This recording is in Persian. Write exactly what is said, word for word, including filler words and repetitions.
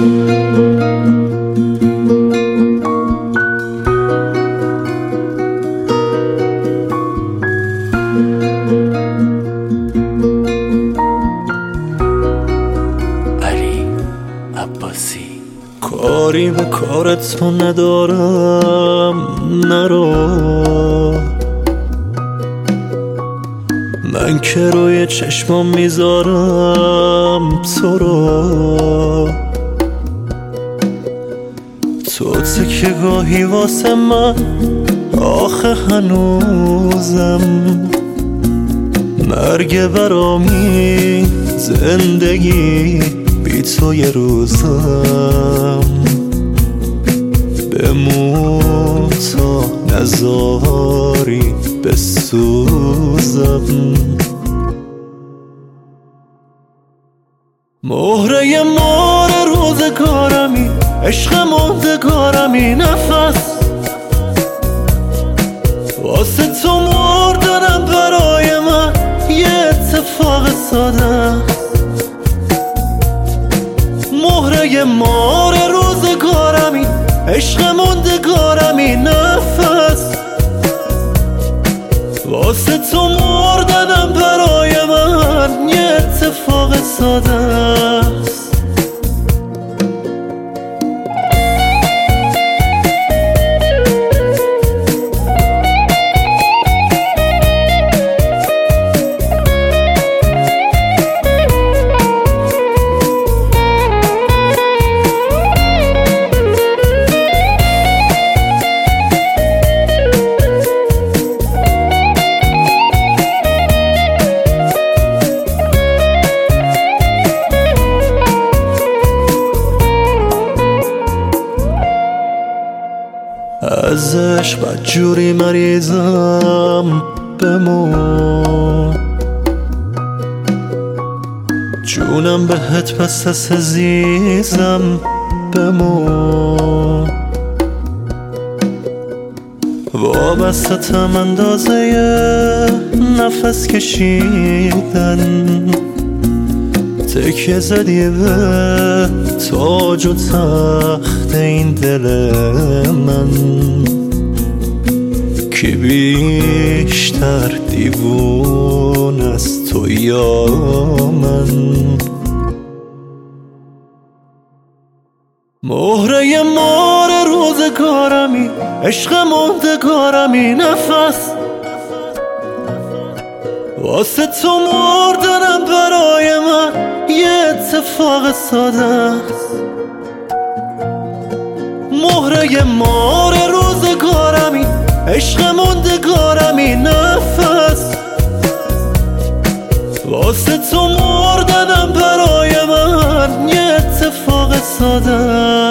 کاری به کارت تو ندارم، نرو. من که روی چشمام میذارم تو رو. تو تکه گاهی واسه من آخه هنوزم. مرگ برامی زندگی بی تو یه روزم. بمون تا نزاری بسوزم. مهره مار روزگارمی، عشق ماندگارمی، نفس واسه تو مردنم برای من یه اتفاق ساده. مهره مار روزگارمی، عشق ماندگارمی، نفس واسه تو مردنم برای من یه اتفاق ساده است. ازش بدجوری مریضم، بمون جونم بهت پس از عزیزم، بمون وابستم اندازه نفس کشیدن. تکیه زدی به تاج و تخت این دل من. کی بیشتر دیوون از تو یا من؟ مهره مار روزگارمی، عشق ماندگارمی، نفس واسه تو مردنم برای من یه اتفاق ساده است. مهره مار روزگارمی، عشق ماندگارمی، نفس واسه تو مردنم برای من یه اتفاق ساده است.